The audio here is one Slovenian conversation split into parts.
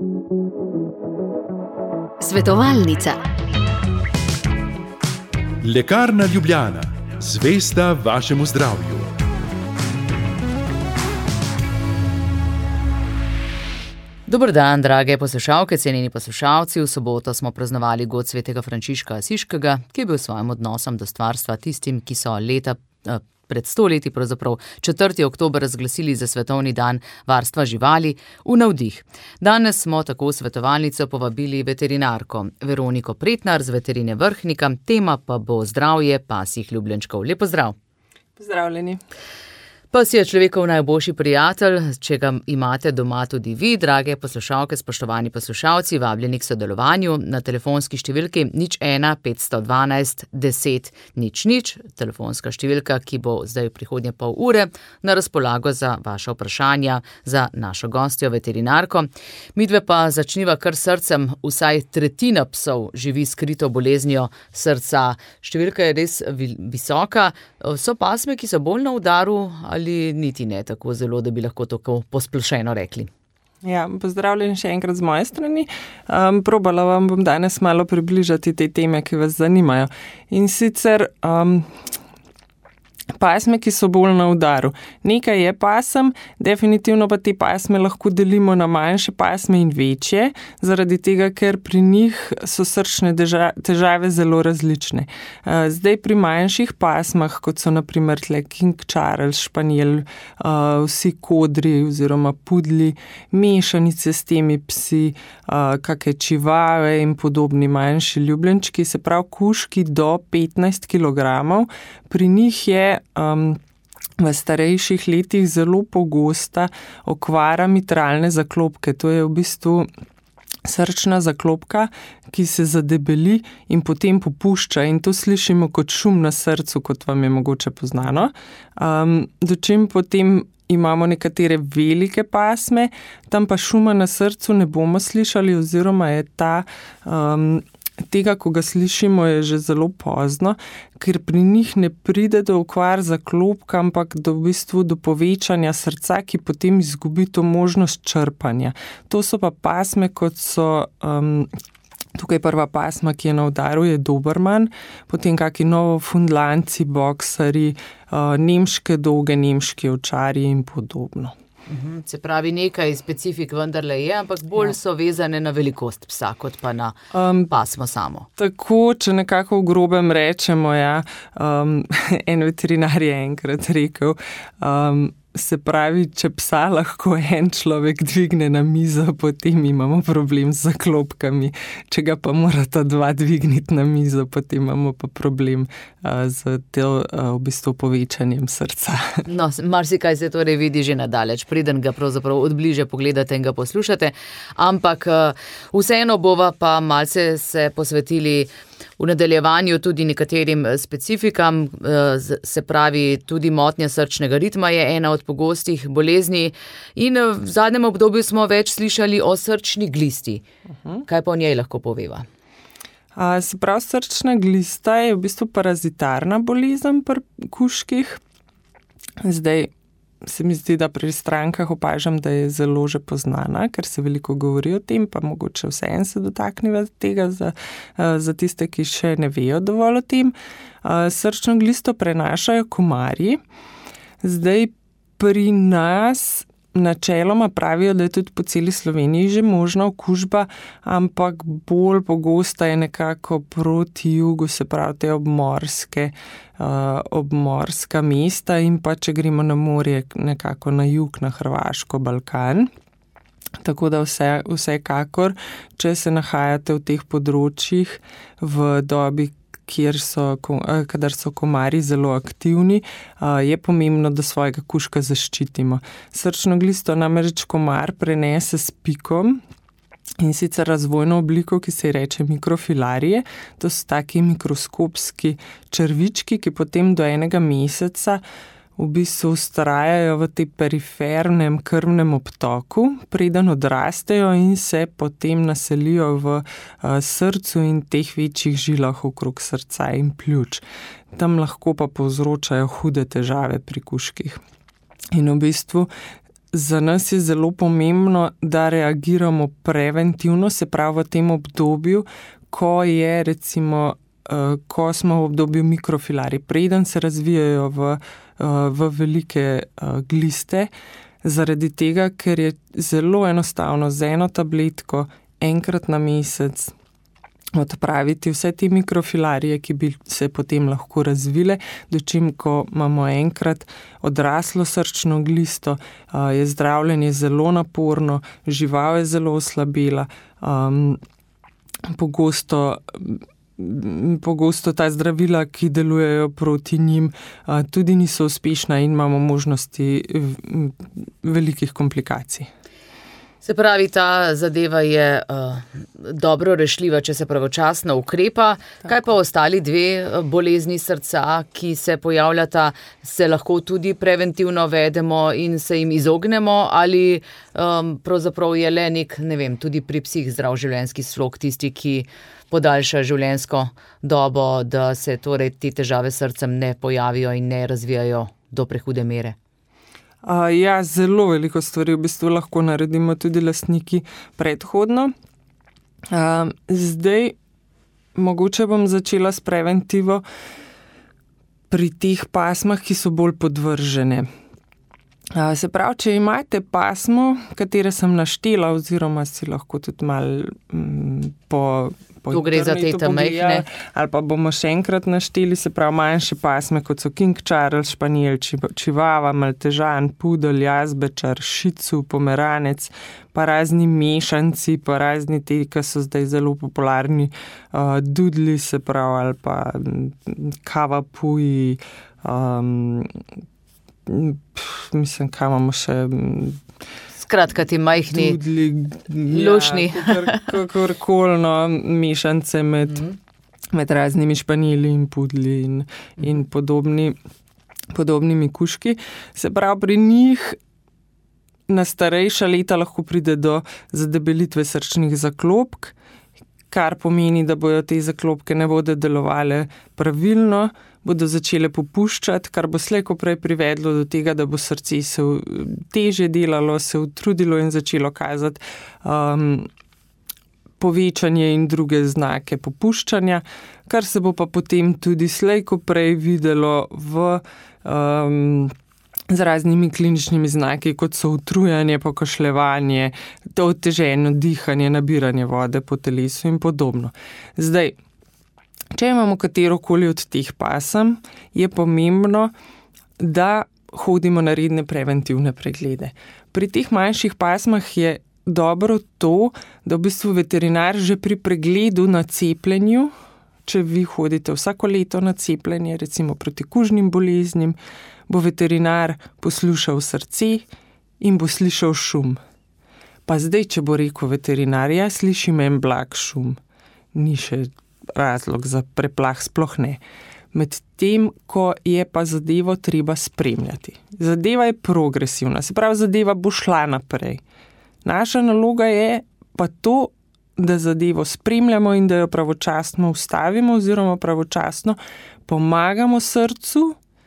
Svetovalnica. Lekarna Ljubljana. Zvesta vašemu zdravju. Dober dan, drage poslušalke, cenjeni poslušalci. V soboto smo praznovali god svetega Frančiška Asiškega, ki je bil s svojim odnosom do stvarstva tistim, ki so leta pred 100 leti, pravzaprav 4. oktober, razglasili za svetovni dan varstva živali v navdih. Danes smo tako v svetovalnico povabili veterinarko Veroniko Pretnar z veterine Vrhnika, tema pa bo zdravje pasjih ljubljenčkov. Lep pozdrav. Pozdravljeni. Pes je človekov najboljši prijatelj, če ga imate doma tudi vi, drage poslušalke, spoštovani poslušalci, vabljeni k sodelovanju na telefonski številki 01 512 10 00, telefonska številka, ki bo zdaj v prihodnje pol ure na razpolago za vaša vprašanja za našo gostjo, veterinarko. Midve pa začniva kar srcem, vsaj tretjina psov živi skrito boleznijo srca. Številka je res visoka, so pasme, ki so bolj na udaru, ali niti ne tako zelo, da bi lahko tako posplošeno rekli? Ja, pozdravljen še enkrat z moje strani. Probala vam bom danes malo približati te teme, ki vas zanimajo. In sicer pasme, ki so bolj na udaru. Nekaj je pasem, definitivno pa te pasme lahko delimo na manjše pasme in večje, zaradi tega, ker pri njih so srčne težave zelo različne. Zdaj pri manjših pasmah, kot so na primer King Charles, španjel, vsi kodri oziroma pudli, mešanice s temi psi, kakšne čivave in podobni manjši ljubljenčki, se pravi kužki do 15 kilogramov, pri njih je v starejših letih zelo pogosta okvara mitralne zaklopke. To je v bistvu srčna zaklopka, ki se zadebeli in potem popušča, in to slišimo kot šum na srcu, kot vam je mogoče poznano. Dočim potem imamo nekatere velike pasme, tam pa šuma na srcu ne bomo slišali, oziroma je tega, ko ga slišimo, je že zelo pozno, ker pri njih ne pride do okvar zaklopka, ampak v bistvu do povečanja srca, ki potem izgubi to možnost črpanja. To so pa pasme, kot so tukaj prva pasma, ki je na udaru, je Doberman, potem kakšni novofundlandci, boksari, nemške dolge, nemški ovčarji in podobno. Se pravi, nekaj specifik vendarle je, ampak bolj so vezane na velikost psa, kot pa na pasmo samo. Tako, če nekako v grobem rečemo, en veterinar je enkrat rekel, se pravi, če psa lahko en človek dvigne na mizo, potem imamo problem z zaklopkami. Če ga pa morata dva dvigniti na mizo, potem imamo pa problem z v bistvu povečanjem srca. No, marsikaj se torej vidi že nadaleč, preden ga pravzaprav odbliže pogledate in ga poslušate, ampak vseeno bova pa malce se posvetili v nadaljevanju tudi nekaterim specifikam, se pravi, tudi motnja srčnega ritma je ena od pogostih bolezni in v zadnjem obdobju smo več slišali o srčni glisti. Kaj pa o njej lahko poveva? Se pravi, srčna glista je v bistvu parazitarna bolezen pri kužkih. Zdaj se mi zdi, da pri strankah opažam, da je zelo že poznana, ker se veliko govori o tem, pa mogoče vseeno se dotakniva tega za tiste, ki še ne vejo dovolj o tem. Srčno glisto prenašajo komarji. Zdaj pri nas načeloma pravijo, da je tudi po celi Sloveniji že možna okužba, ampak bolj pogosta je nekako proti jugu, se pravi te obmorska mesta, in pa če gremo na morje, nekako na jug, na Hrvaško, Balkan. Tako da vsekakor, če se nahajate v teh področjih v dobi, kadar so komarji zelo aktivni, je pomembno, da svojega kužka zaščitimo. Srčno glisto namreč komar prenese s pikom, in sicer razvojno obliko, ki se ji reče mikrofilarije. To so taki mikroskopski črvički, ki potem do 1 meseca v bistvu vztrajajo v tem perifernem krvnem obtoku, preden odrastejo in se potem naselijo v srcu in teh večjih žilah okrog srca in pljuč. Tam lahko pa povzročajo hude težave pri kužkih. In v bistvu za nas je zelo pomembno, da reagiramo preventivno, se pravi v tem obdobju, ko je recimo, ko smo v obdobju mikrofilari, preden se razvijajo v velike gliste, zaradi tega, ker je zelo enostavno z eno tabletko enkrat na mesec odpraviti vse te mikrofilarije, ki bi se potem lahko razvile, dočim, ko imamo enkrat odraslo srčno glisto, je zdravljenje zelo naporno, žival je zelo oslabela, pogosto ta zdravila, ki delujejo proti njim, tudi niso uspešna in imamo možnosti velikih komplikacij. Se pravi, ta zadeva je dobro rešljiva, če se pravočasno ukrepa. Tako. Kaj pa ostali dve bolezni srca, ki se pojavljata, se lahko tudi preventivno vedemo in se jim izognemo, ali pravzaprav je le nek, ne vem, tudi pri psih zdrav življenjski slog tisti, ki podaljša življenjsko dobo, da se torej te težave s srcem ne pojavijo in ne razvijajo do prehude mere? Ja, zelo veliko stvari v bistvu lahko naredimo tudi lastniki predhodno. Zdaj, mogoče bom začela s preventivo pri teh pasmah, ki so bolj podvržene. Se pravi, če imate pasmo, katere sem naštela, oziroma si lahko tudi malo po gre za te majhne. Ali pa bomo še enkrat našteli, se pravi manjše pasme, kot so King Charles, španijel, čivava, maltežan, pudel, jazbečar, šicu, pomeranec, pa razni mešanci, pa razni te, ki so zdaj zelo popularni, dudli, se pravi, ali pa kavapuji, mislim, kaj imamo še... Skratka, ti majhni, lušni. Kakorkolno mešance med raznimi španjeli in pudli in podobnimi kužki. Se pravi, pri njih na starejša leta lahko pride do zadebelitve srčnih zaklopk, kar pomeni, da bojo te zaklopke ne bodo delovale pravilno, bodo začele popuščati, kar bo slej ko prej privedlo do tega, da bo srce se težje delalo, se utrudilo in začelo kazati povečanje in druge znake popuščanja, kar se bo pa potem tudi slej ko prej videlo z raznimi kliničnimi znaki, kot so utrujanje, pokašljevanje, to oteženo dihanje, nabiranje vode po telesu in podobno. Zdaj, če imamo katerokoli od teh pasem, je pomembno, da hodimo na redne preventivne preglede. Pri teh manjših pasmah je dobro to, da v bistvu veterinar že pri pregledu na cepljenju, če vi hodite vsako leto na cepljenje, recimo proti kužnim boleznim, bo veterinar poslušal srce in bo slišal šum. Pa zdaj, če bo rekel veterinar, ja, slišim en blag šum, ni še razlog za preplah, sploh ne. Medtem, ko je pa zadevo treba spremljati. Zadeva je progresivna, se pravi, zadeva bo šla naprej. Naša naloga je pa to, da zadevo spremljamo in da jo pravočasno ustavimo oziroma pravočasno pomagamo srcu,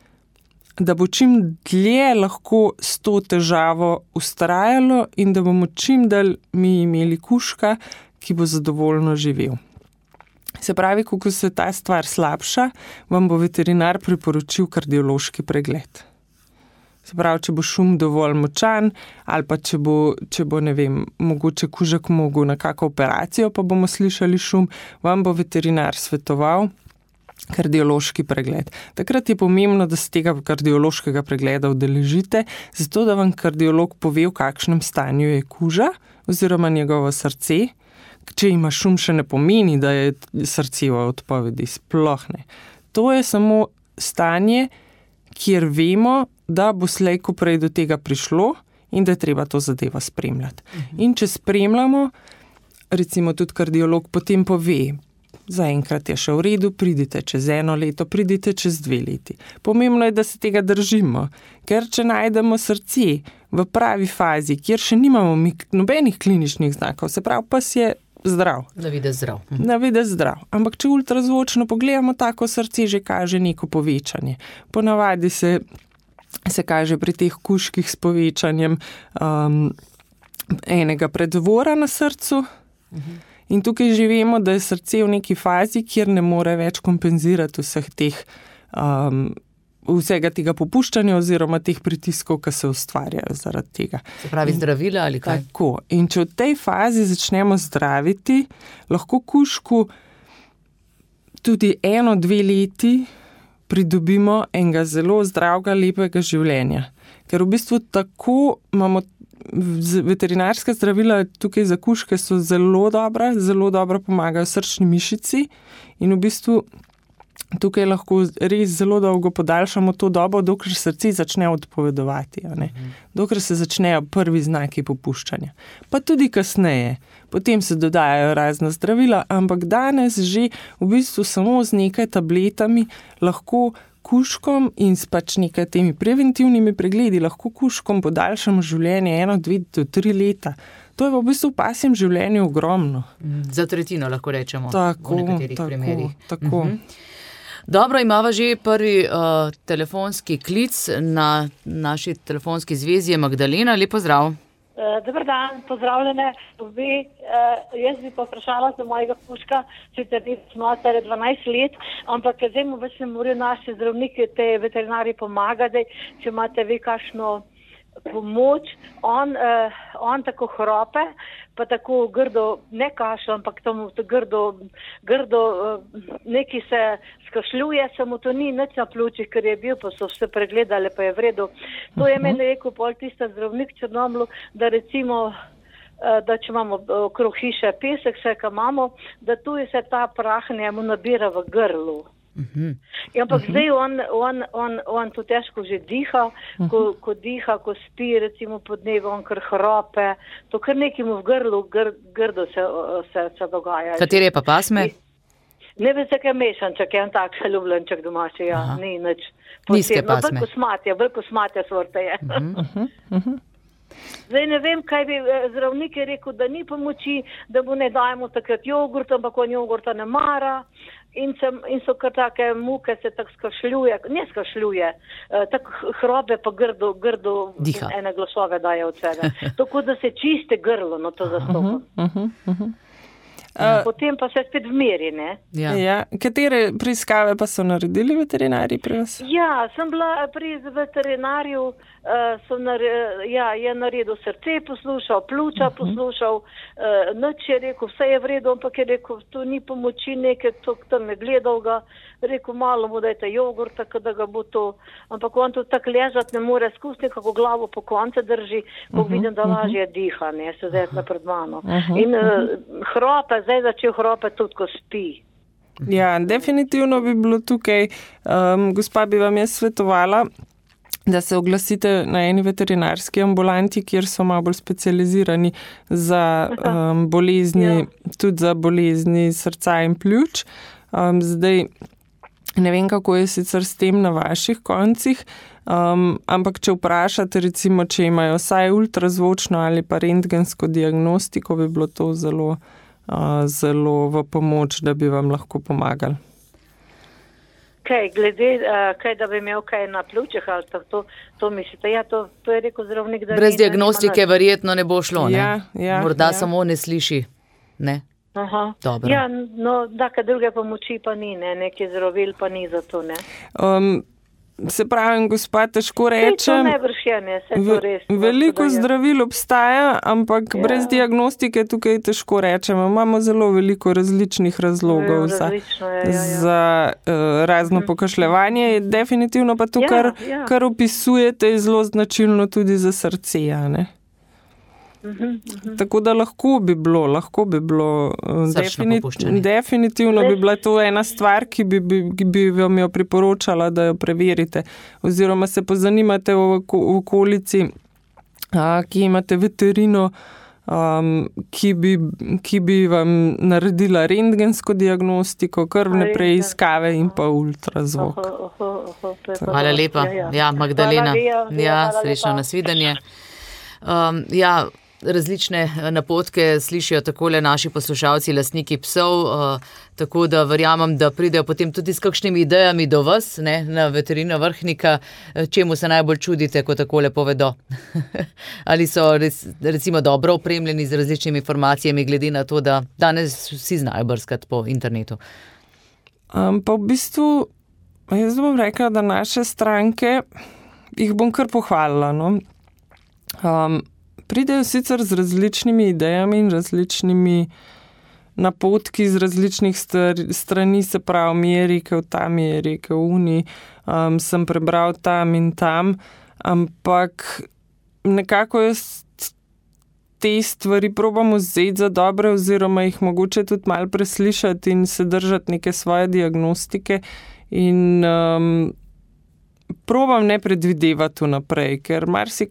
da bo čim dlje lahko s to težavo vztrajalo in da bomo čim dalj mi imeli kužka, ki bo zadovoljno živel. Se pravi, kako se ta stvar slabša, vam bo veterinar priporočil kardiološki pregled. Se pravi, če bo šum dovolj močan ali pa če bo ne vem, mogoče kužek mogel na kakšno operacijo, pa bomo slišali šum, vam bo veterinar svetoval kardiološki pregled. Takrat je pomembno, da se tega kardiološkega pregleda udeležite, zato da vam kardiolog pove, v kakšnem stanju je kuža oziroma njegovo srce. Če ima šum, še ne pomeni, da je srce v odpovedi, sploh ne. To je samo stanje, kjer vemo, da bo slej ko prej do tega prišlo in da je treba to zadevo spremljati. In če spremljamo, recimo tudi kardiolog potem pove, zaenkrat je še v redu, pridite čez 1 leto, pridite čez 2 leti. Pomembno je, da se tega držimo, ker če najdemo srce v pravi fazi, kjer še nimamo nobenih kliničnih znakov, se pravi, pes je zdrav. Na videz zdrav. Na videz zdrav. Ampak če ultrazvočno pogledamo, tako srce že kaže neko povečanje. Ponavadi se se kaže pri teh kužkih s povečanjem enega predvora na srcu. In tukaj že vemo, da je srce v neki fazi, kjer ne more več kompenzirati vsega tega popuščanja oziroma teh pritiskov, ki se ustvarjajo zaradi tega. Se pravi zdravila ali kaj? Tako. In če v tej fazi začnemo zdraviti, lahko kužku tudi 1-2 leti pridobimo enega zelo zdravega, lepega življenja. Ker v bistvu tako imamo veterinarska zdravila tukaj za kužke so zelo dobro pomagajo srčni mišici in v bistvu tukaj lahko res zelo dolgo podaljšamo to dobo, dokler srce začne odpovedovati, dokler se začnejo prvi znaki popuščanja. Pa tudi kasneje. Potem se dodajajo razna zdravila, ampak danes že v bistvu samo z nekaj tabletami lahko kužkom in s pač nekaj temi preventivnimi pregledi lahko kužkom podaljšamo življenje 1, 2 do 3 leta. To je v bistvu v pasjem življenju ogromno. Za tretjino lahko rečemo tako, v nekaterih primerih. Tako. Dobro, imava že prvi telefonski klic na naši telefonski zvezi je Magdalena. Lep pozdrav. Dobar dan, pozdravljene. Jaz bi pa vprašala za mojega kužka, sicer smo stare 12 let, ampak zdaj mu več ne morajo naši zdravniki, te veterinari pomagati, če imate vi kakšno pomoč. On tako hrope, pa tako grdo, ne kašlja, ampak tomu grdo neki se skašljuje, samo to ni nič na pljučih, ker je bil, pa so vse pregledali, pa je v redu. To je meni rekel pol tista zdravnik Črnomlju, da recimo, da če imamo okrog hiše pesek, vse, kaj imamo, da tu se ta prah njemu nabira v grlu. Ampak zdaj on to težko že diha, ko diha, ko spi, recimo pod dnevi, on kar hrope, to kar nekemu v grlu, grdo se dogaja. Katere pa pasme? Ne veste, kaj mešanček, je on tak ljubljenček domači, ni nič. Nizke pasme. Bolj kosmatja sorte je. Zdaj ne vem, kaj bi zdravnik je rekel, da ni pomoči, da mu ne dajemo takrat jogurt, ampak on jogurta ne mara. In so kar take muke, se tako skašljuje, tako hrobe pa grdo diha. Ene glasove daje od sebe. Tako da se čiste grlo, no to zastopa. Potem pa se spet vmeri, ne? Ja. Katere preiskave pa so naredili veterinarji pri vas? Ja, sem bila pri veterinarju, je naredil srce poslušal, pljuča poslušal, nič je rekel, vse je v redu, ampak je rekel, tu ni pomoči nekaj, to tam je gledal ga, rekel, malo mu dajte jogurt, tako da ga bo to, ampak on tu tako ležati ne more, skus nekako glavo po konce drži, ko vidim, da lažje diha, ne, se zdaj pred mano. In hrope, zdaj začel hrope tudi, ko spi. Ja, definitivno bi bilo tukaj, gospa bi vam jaz svetovala, da se oglasite na eni veterinarski ambulanti, kjer so malo bolj specializirani za bolezni, tudi za bolezni srca in pljuč. Zdaj, ne vem, kako je sicer s tem na vaših koncih, ampak če vprašate, recimo, če imajo vsaj ultrazvočno ali pa rentgensko diagnostiko, bi bilo to zelo v pomoč, da bi vam lahko pomagali. Kaj, glede, da bi imel kaj na pljučih ali to mislite? Ja, to je rekel zdravnik, da brez diagnostike verjetno ne bo šlo, ne? Ja, morda samo ne sliši, ne? Aha. Dobro. Ja, no, kaj druge pomoči pa ni, ne? Neki zdravil pa ni za to, ne? Se pravim, gospa, težko rečem, veliko zdravil obstaja, ampak brez diagnostike tukaj težko rečemo. Imamo zelo veliko različnih razlogov za razno pokašljevanje. Definitivno pa to, kar opisujete, je zelo značilno tudi za srce, ne? Tako da lahko bi bilo definitivno bi bila to ena stvar, ki bi vam jo priporočala, da jo preverite, oziroma se pozanimate v okolici, ki imate veterino, ki bi vam naredila rentgensko diagnostiko, krvne preiskave in pa ultrazvok. Hvala lepa. Ja, Magdalena. Ja, srečno nasvidenje. različne napotke slišijo takole naši poslušalci, lastniki psov, tako da verjamem, da pridejo potem tudi s kakšnimi idejami do vas, ne, na veterino Vrhnika, čemu se najbolj čudite, ko takole povedo. Ali so recimo dobro opremljeni z različnimi informacijami, glede na to, da danes vsi znajo brskati po internetu. Pa v bistvu, jaz bom rekla, da naše stranke, jih bom kar pohvalila, no. Pridejo sicer z različnimi idejami in različnimi napotki z različnih strani, se pravi, mi je rekel tam, mi je rekel uni, sem prebral tam in tam, ampak nekako jaz te stvari probam vzeti za dobre oziroma jih mogoče tudi malo preslišati in se držati neke svoje diagnostike in probam ne predvidevati vnaprej, ker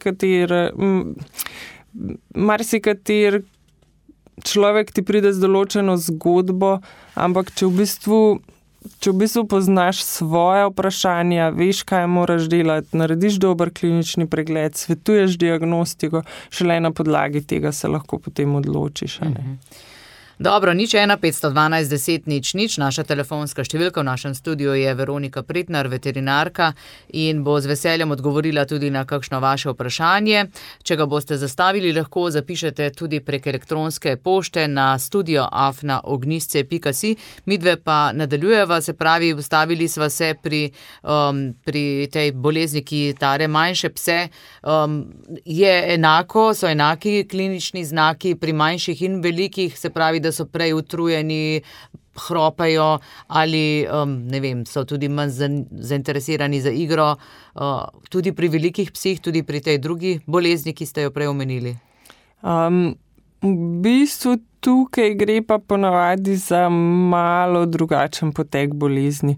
marsikater človek ti pride z določeno zgodbo, ampak če v bistvu poznaš svoje vprašanja, veš, kaj moraš delati, narediš dober klinični pregled, svetuješ diagnostiko, šele na podlagi tega se lahko potem odločiš. Dobro, 01 512 10 00, naša telefonska številka v našem studiu je Veronika Pretnar, veterinarka, in bo z veseljem odgovorila tudi na kakšno vaše vprašanje. Če ga boste zastavili, lahko zapišete tudi prek elektronske pošte na studio@ognisce.si. Midve pa nadaljujeva, se pravi, ustavili sva se pri tej bolezni, ki tare manjše pse. So enaki klinični znaki pri manjših in velikih, se pravi, da so prej utrujeni, hropajo ali, ne vem, so tudi manj zainteresirani za igro, tudi pri velikih psih, tudi pri tej drugi bolezni, ki ste jo prej omenili? V bistvu tukaj gre pa ponavadi za malo drugačen potek bolezni.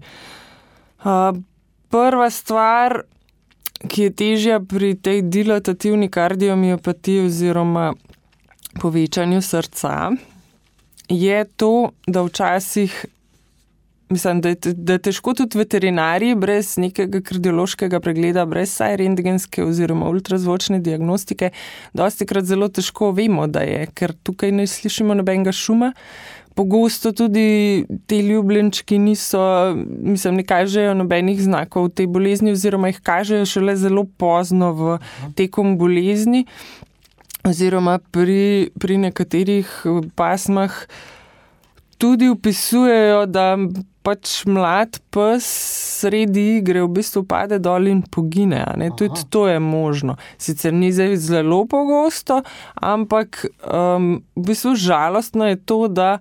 Prva stvar, ki je težja pri tej dilatativni kardiomiopatiji oziroma povečanju srca, je to, da včasih, mislim, da je težko tudi veterinarji brez nekega kardiološkega pregleda, brez saj rentgenske oziroma ultrazvočne diagnostike, dostikrat zelo težko vemo, da je, ker tukaj ne slišimo nobenega šuma. Pogosto tudi te ljubljenčki ne kažejo nobenih znakov te bolezni oziroma jih kažejo šele zelo pozno v tekom bolezni. Oziroma pri nekaterih pasmah tudi opisujejo, da pač mlad pes sredi igre v bistvu pade dol in pogine. Tudi to je možno. Sicer ni zdaj zelo pogosto, ampak v bistvu žalostno je to, da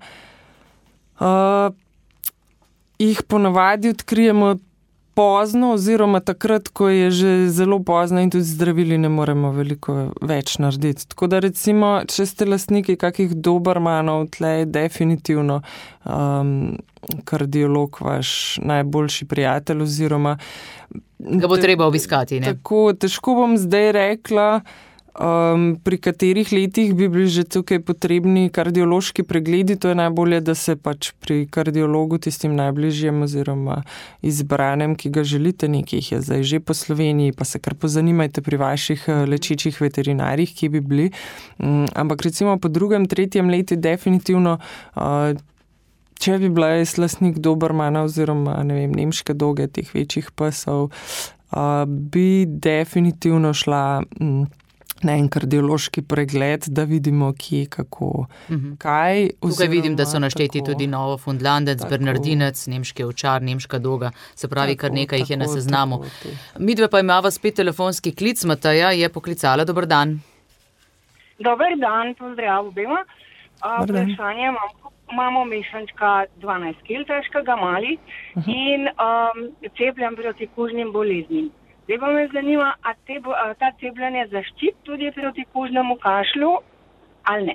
jih ponavadi odkrijemo pozno oziroma takrat, ko je že zelo pozno in tudi zdravili ne moremo veliko več narediti. Tako da recimo, če ste lastniki kakih dobermanov, tle je definitivno kardiolog vaš najboljši prijatelj oziroma ga bo treba obiskati, ne? Tako, težko bom zdaj rekla, pri katerih letih bi bili že tukaj potrebni kardiološki pregledi. To je najbolje, da se pač pri kardiologu, tistim najbližjem oziroma izbranem, ki ga želite, nekaj jih je zdaj že po Sloveniji, pa se kar pozanimajte pri vaših lečečih veterinarjih, ki bi bili. Ampak recimo po 2., 3. letu definitivno, če bi bila jaz lastnik dobermana oziroma, ne vem, nemške doge, teh večjih pesov, bi definitivno šla na en kardiološki pregled, da vidimo, kje, kako, kaj. Tukaj vidim, da so našteti tudi Novofundlandec, Bernardinec, nemški ovčar, nemška doga, se pravi, kar nekaj jih je na seznamu. Midve pa imava spet telefonski klic, Mateja je poklicala, dober dan. Dober dan, pozdrav obema. Vprašanje imamo mešančka 12 kg težkega, mali in cepljen proti kužnim boleznim. Zdaj pa me zanima, a ta cepljenje zaščiti tudi proti kužnemu kašlju ali ne?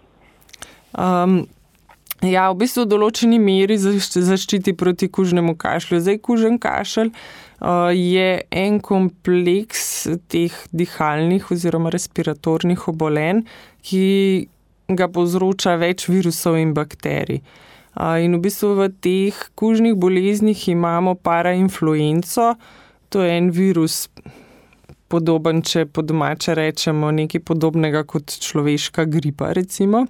Ja, v bistvu v določeni meri zaščiti proti kužnemu kašlju. Zdaj, kužen kašelj je en kompleks teh dihalnih oziroma respiratornih obolenj, ki ga povzroča več virusov in bakterij. In v bistvu v teh kužnih boleznih imamo parainfluenco. To je en virus, podoben, če po domače rečemo, nekaj podobnega kot človeška gripa, recimo.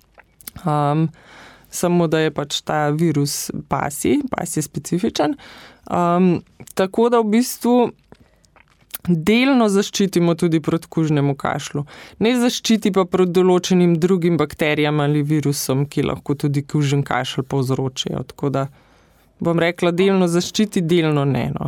Samo da je pač ta virus pasji specifičen. Tako da v bistvu delno zaščitimo tudi proti kužnemu kašlju. Ne zaščiti pa proti določenim drugim bakterijam ali virusom, ki lahko tudi kužen kašelj povzročijo. Tako da bom rekla, delno zaščiti, delno ne. No.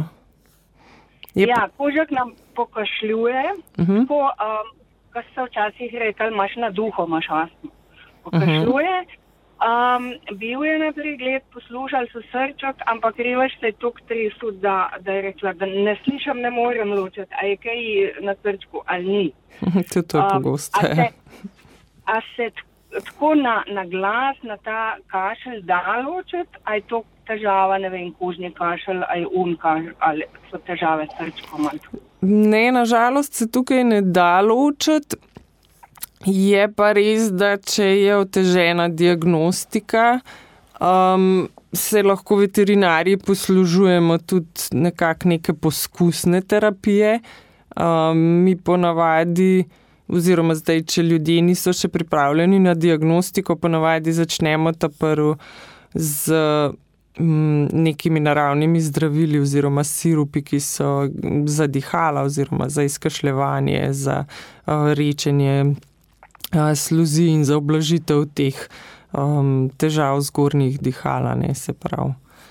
Kužek nam pokašljuje, ko se včasih rekli, imaš na duho, imaš astmo. Pokašljuje. Bil je na pregled, poslušali so srček, ampak revež se je toliko tresel, da je rekla, da ne slišam, ne morem ločiti, a je kaj na srčku ali ni. To je pogosto. A se tako na glas, na ta kašelj da ločiti, a je to težava, ne vem, kužni kašelj, a je kašelj, ali so težave s srčkom? Ne, nažalost se tukaj ne da ločiti. Je pa res, da če je otežena diagnostika, se lahko veterinarji poslužujemo tudi nekako neke poskusne terapije. Mi ponavadi, oziroma zdaj, če ljudje niso še pripravljeni na diagnostiko, ponavadi začnemo ta prvi z nekimi naravnimi zdravili oziroma sirupi, ki so za dihala oziroma za izkašljevanje, za rečenje sluzi in za oblažitev teh težav zgornjih dihala, ne, se pravi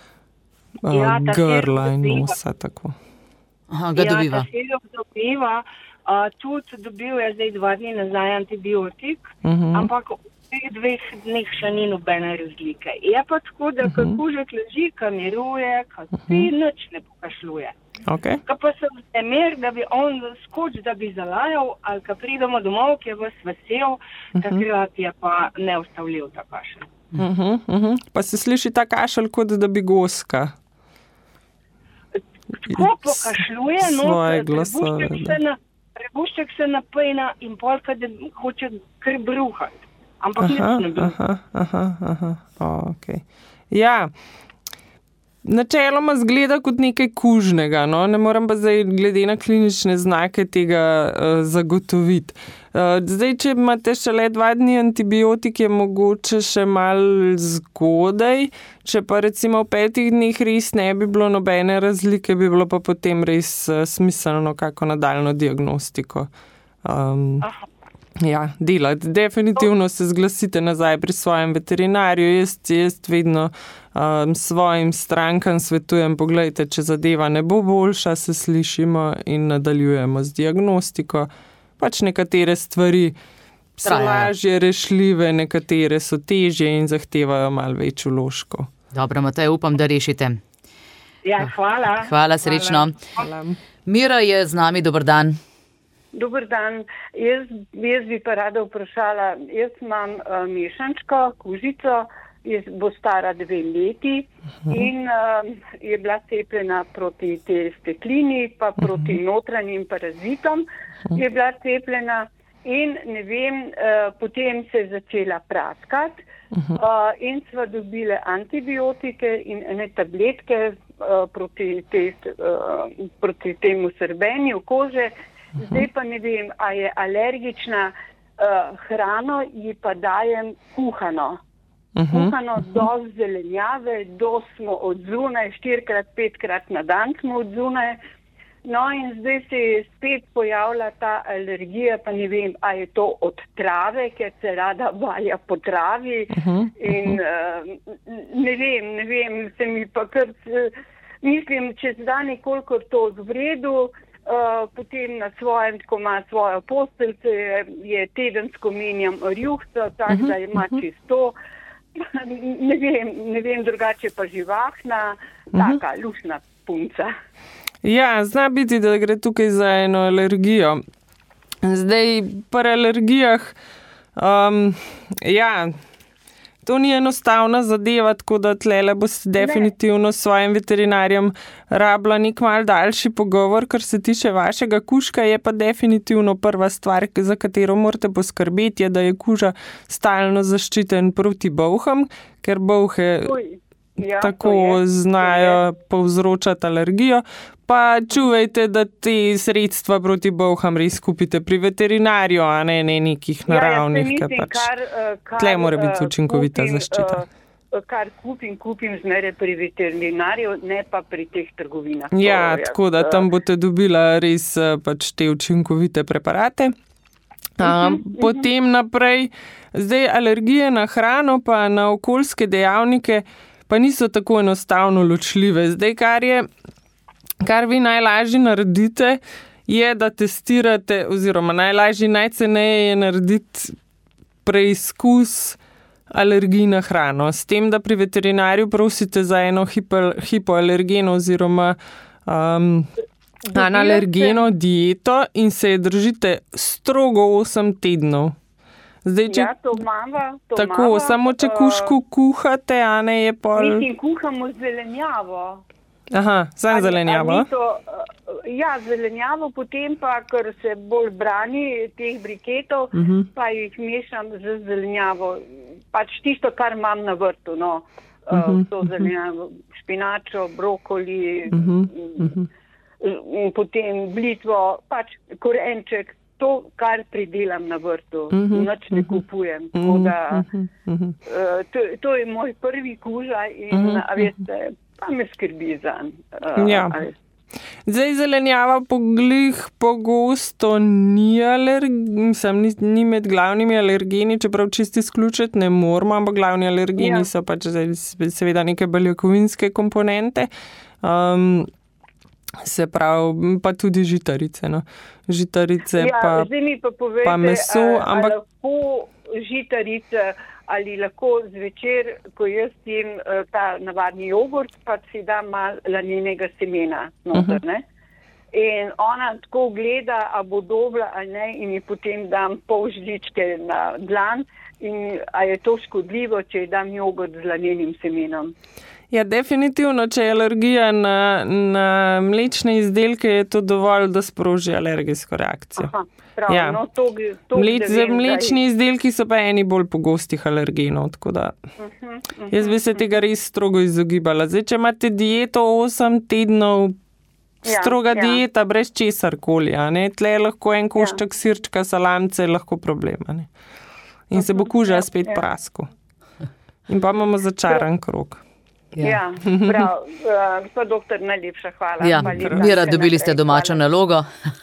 grla in nosa, tako. Ga dobiva. Ta sirup dobiva, tudi dobil je zdaj 2 dni nazaj antibiotik, ampak v teh 2 dneh še ni nobene razlike. Je pa tako, da ko kužek leži, ko miruje, ko spi, nič ne pokašljuje. Okay. Ko pa se vsemer, da bi on skoč, da bi zalajal, ali ko pridemo domov, ki je vas vesel, takrat je pa neustavljiv ta kašelj. Pa se sliši ta kašelj, kot da bi goska. Tako pokašljuje, trebušček se napejna in polka, da hoče kar bruhati. Ampak nič ne bruhati. Okay. Ja, načeloma zgleda kot nekaj kužnega, no? Ne moram pa zdaj glede na klinične znake tega zagotoviti. Zdaj, če imate šele 2 dni antibiotik, je mogoče še malo zgodaj, če pa recimo v 5 dneh res ne bi bilo nobene razlike, bi bilo pa potem res smiselno kako nadaljno diagnostiko. Delati. Definitivno se zglasite nazaj pri svojem veterinarju. Jaz vedno svojim strankam svetujem, pogledajte, če zadeva ne bo boljša, se slišimo in nadaljujemo z diagnostiko. Pač nekatere stvari so lažje rešljive, nekatere so težje in zahtevajo malo več vložkov. Dobro, Matej, upam, da rešite. Ja, hvala. Hvala, srečno. Hvala. Mira je z nami, dober dan. Dober dan. Jaz bi pa rada vprašala, jaz imam mešančko, kužico, bo stara 2 leti in je bila cepljena proti tej steklini, pa proti notranjim parazitom je bila cepljena in ne vem, potem se je začela praskati in sva dobile antibiotike in ene tabletke proti temu srbenju kože. Zdaj pa ne vem, a je alergična hrano, ji pa dajem kuhano. Kuhano do zelenjave, do smo od zunaj, 4-krat, 5-krat na dan smo od zunaj. No in zdaj se je spet pojavila ta alergija, pa ne vem, a je to od trave, ker se rada valja po travi. In ne vem, se mi pa kar, mislim, če zda nekoliko to v redu, potem na svojem, ko ima svojo posteljce, je tedensko menjam rjuhco, tako da ima čisto. Ne vem, drugače pa živahna, taka lušna punca. Ja, zna biti, da gre tukaj za eno alergijo. Zdaj, pri alergijah, to ni enostavna zadeva, tako da tlele boste definitivno s svojim veterinarjem rabila nek mal daljši pogovor, kar se tiče vašega kužka. Je pa definitivno prva stvar, za katero morate poskrbeti, je, da je kuža stalno zaščiten proti bolham, ker bolhe tako znajo povzročati alergijo. Pa čuvajte, da te sredstva proti bolham res kupite pri veterinarju, a ne nekih naravnih, tle mora biti učinkovita zaščita. Kar kupim zmeraj pri veterinarju, ne pa pri teh trgovinah. Ja, tako da tam boste dobila res pač te učinkovite preparate. Potem naprej, zdaj alergije na hrano pa na okoljske dejavnike pa niso tako enostavno ločljive. Zdaj, kar vi najlažje naredite, je, da testirate, oziroma najceneje je narediti preizkus alergij na hrano. S tem, da pri veterinarju prosite za eno hipoalergeno oziroma analergeno dieto in se je držite strogo 8 tednov. Zdaj, to mava. Tako, samo če kužku kuhate, a ne je pol... Mislim, kuhamo zelenjavo. Aha, samo zelenjavo. Zelenjavo, potem pa, ker se bolj brani teh briketov, pa jih mešam z zelenjavo. Pač tisto, kar imam na vrtu, to zelenjavo, špinačo, brokoli, potem blitvo, pač korenček, to, kar pridelam na vrtu, nič ne kupujem. To je moj prvi kuža in, veste, pa me skrbi zanj. Zdaj zelenjava pogosto ni ni med glavnimi alergeni, čeprav čisto izključiti ne moramo, ampak glavni alergeni so pač seveda neke beljakovinske komponente. Se pravi, pa tudi žitarice. Žitarice pa meso. Ampak lahko žitarice ali lahko zvečer, ko jaz jem ta navadni jogurt, pa si dam malo lanenega semena noter, ne? In ona tako gleda, a bo dobra ali ne, in ji potem dam pol žličke na dlan in a je to škodljivo, če ji dam jogurt z lanenim semenom. Ja, definitivno, če je alergija na mlečne izdelke, je to dovolj, da sproži alergijsko reakcijo. Aha, prav, mlečni izdelki so pa eni bolj pogostih alergenov, tako da jaz bi se tega res strogo izogibala. Zdaj, če imate dieto 8 tednov, stroga dieta, brez česarkoli, tle je lahko en košček sirčka, salamce, je lahko problem, ne? In se bo kuža spet prasko. In pa imamo začaran krog. Prav. Gospod doktor, najlepša hvala. Mira, dobili ste domačo nalogo.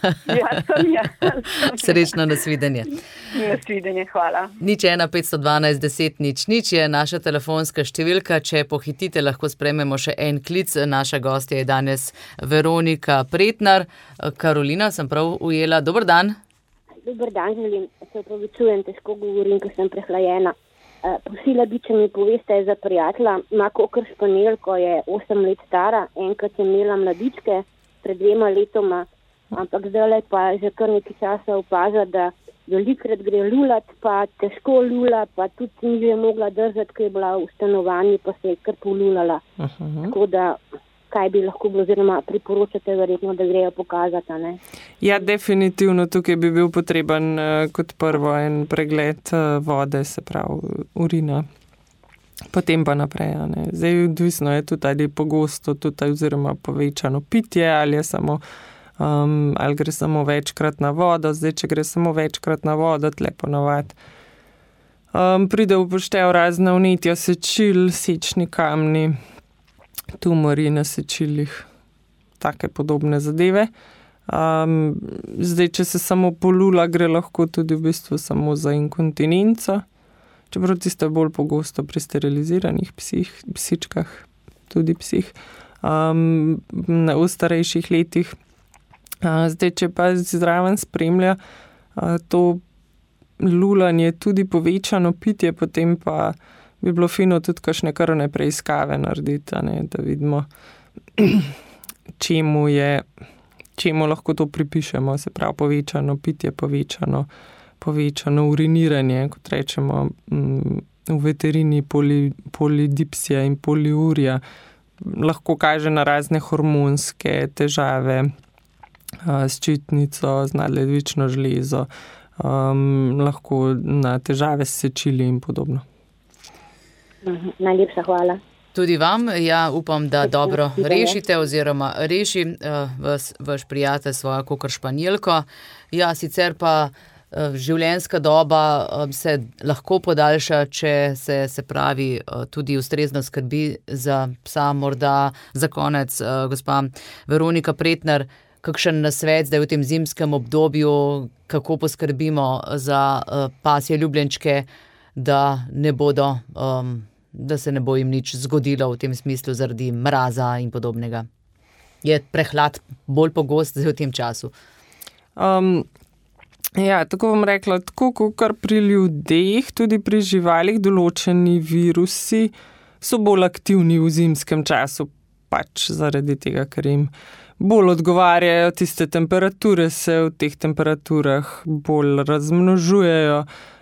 Sem. Srečno, nasvidenje. Nasvidenje, hvala. 01 512 10 00 je naša telefonska številka. Če pohitite, lahko sprejmemo še en klic. Naša gostja je danes Veronika Pretnar. Karolina, sem prav ujela. Dober dan. Dober dan, želim. Se opravičujem, težko govorim, ker sem prehlajena. Prosila bi, če mi poveste za prijatelja, ima kokr španel, ko je 8 let stara, enkrat je imela mladičke, pred 2 letoma, ampak zdaj pa že kar nekaj časa opaža, da velikrat gre lulat, pa težko lula, pa tudi ni že mogla držati, ker je bila v stanovanju, pa se je kar polulala. Tako da, kaj bi lahko bilo, oziroma priporočate verjetno, da grejo pokazati, ne? Ja, definitivno tukaj bi bil potreben kot prvo en pregled vode, se pravi urina, potem pa naprej, ne? Zdaj odvisno je tudi ali pogosto tudi oziroma povečano pitje, ali je samo ali gre samo večkrat na vodo. Zdaj, če gre samo večkrat na vodo, tle ponavadi pride v poštev razna vnetja sečil, sečni kamni, tumori na sečilih, take podobne zadeve. Zdaj, če se samo polula, gre lahko tudi v bistvu samo za inkontinenco, čeprav tiste bolj pogosto pri steriliziranih psičkah, tudi psih, v starejših letih. Zdaj, če pa zraven spremlja to lulanje, tudi povečano pitje, potem pa bi bilo fino tudi kakšne krvne preiskave narediti, da vidimo, čemu lahko to pripišemo, se pravi povečano pitje, povečano uriniranje, kot rečemo v veterini polidipsija in poliurija, lahko kaže na razne hormonske težave s ščitnico, z nadledvično žlezo, lahko na težave s sečili in podobno. Najlepša hvala. Tudi vam, ja, upam, da dobro rešite oziroma reši vaš prijatelj svojo kakor španjelko. Ja, sicer pa življenjska doba se lahko podaljša, če se pravi tudi ustrezno skrbi za psa. Morda za konec, gospa Veronika Pretnar, kakšen nasvet zdaj v tem zimskem obdobju, kako poskrbimo za pasje ljubljenčke, da se ne bo jim nič zgodilo v tem smislu zaradi mraza in podobnega. Je prehlad bolj pogost zdaj v tem času? Ja, tako bom rekla, tako kot pri ljudeh, tudi pri živalih določeni virusi so bolj aktivni v zimskem času, pač zaradi tega, ker jim bolj odgovarjajo tiste temperature, se v teh temperaturah bolj razmnožujejo,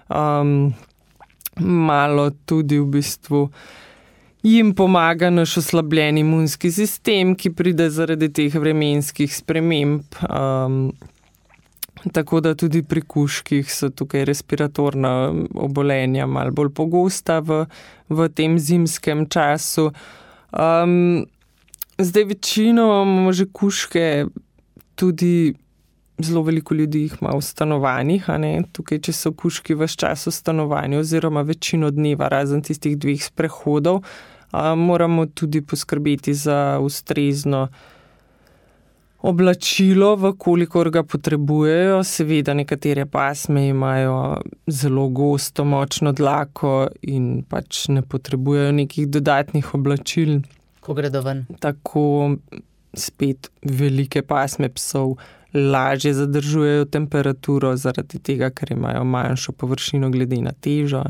malo tudi v bistvu jim pomaga naš oslabljen imunski sistem, ki pride zaradi teh vremenskih sprememb. Tako da tudi pri kužkih so tukaj respiratorna obolenja malo bolj pogosta v tem zimskem času. Zdaj večino imamo že kužke, tudi zelo veliko ljudi jih ima v stanovanjih, a ne? Tukaj, če so kužki ves čas v stanovanju oziroma večino dneva, razen tistih 2 sprehodov, moramo tudi poskrbeti za ustrezno oblačilo, vkolikor ga potrebujejo. Seveda nekatere pasme imajo zelo gosto, močno dlako in pač ne potrebujejo nekih dodatnih oblačil. Ko gredo ven. Tako spet velike pasme psov lažje zadržujejo temperaturo zaradi tega, ker imajo manjšo površino glede na težo.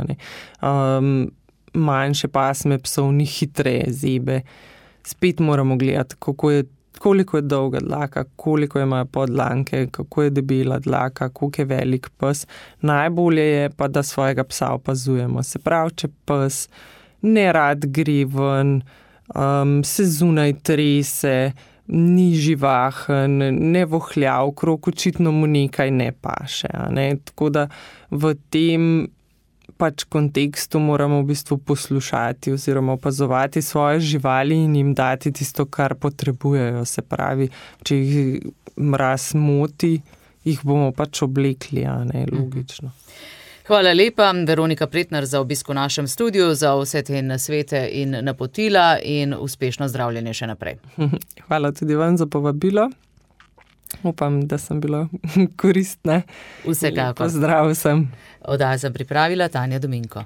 Manjše pasme psov ni hitreje zebe. Spet moramo gledati, koliko je dolga dlaka, koliko imajo podlanke, kako je debela dlaka, koliko je velik pes. Najbolje je pa, da svojega psa opazujemo. Se pravi, če pes ne rad gre ven, se zunaj trese, ni živahen, ne vohlja okrog, očitno mu nekaj ne paše. Ne? Tako da v tem pač kontekstu moramo v bistvu poslušati oziroma opazovati svoje živali in jim dati tisto, kar potrebujejo. Se pravi, če jih mraz moti, jih bomo pač oblekli, a ne, logično. Hvala lepa, Veronika Pretnar, za obisk v našem studiu, za vse te nasvete in napotila in uspešno zdravljenje še naprej. Hvala tudi vam za povabilo. Upam, da sem bila koristna. Vsekakor. Pozdrav sem. Oddajo sem pripravila Tanja Dominko.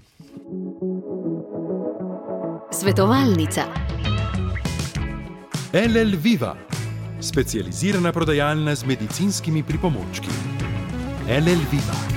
Svetovalnica. LL Viva, specializirana prodajalna z medicinskimi pripomočki. LL Viva.